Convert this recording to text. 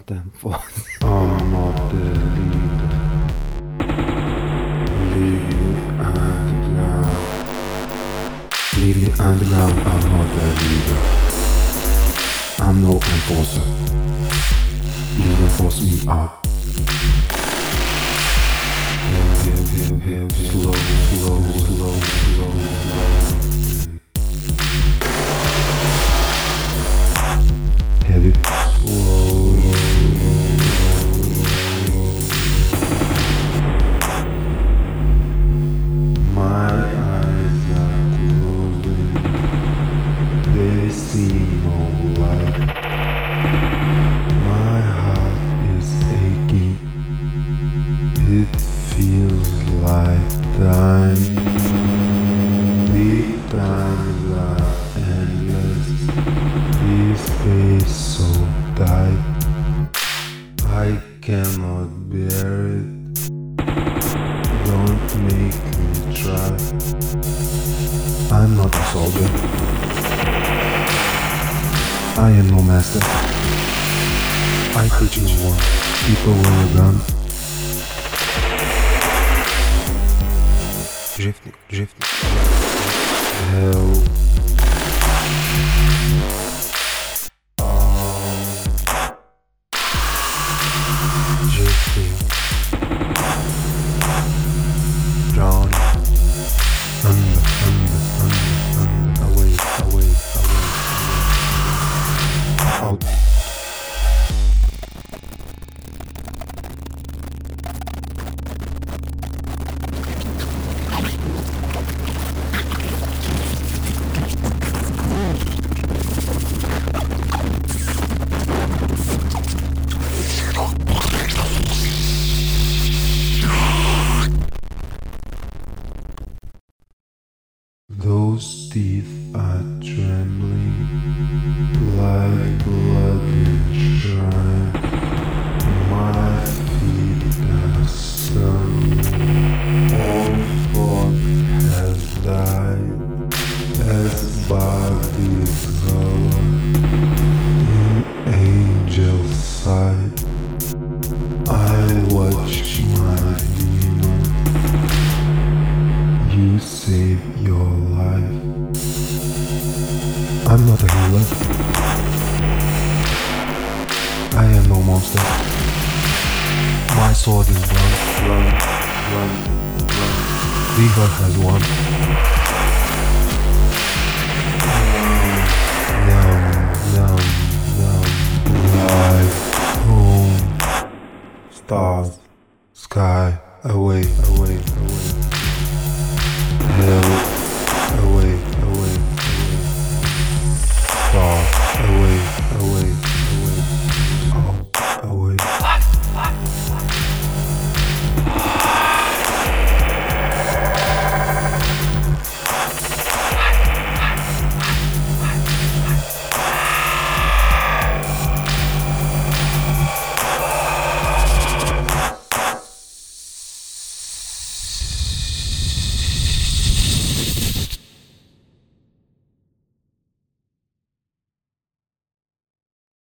them forces. I'm not the leader. Leading underground, I'm not the leader. I'm no enforcer. You enforce me out. Slow. Heavy. My eyes are closing. They see no light. My heart is aching. It feels like time. The times are endless. This space so tight. I cannot bear it. Don't make me try. I'm not a soldier. I am no master. I teach you war. People wear a gun. Drifting. Hell. Drifting. Drowning. Under. Away. Out. Those teeth are trembling like blood in shrine. My feet are stung. All thought has died as bodies hover in angel's sight. I watch my demon. You save your life. I'm not a healer. I am no monster. My sword is run. Lever has won. Life, home, stars, sky, away.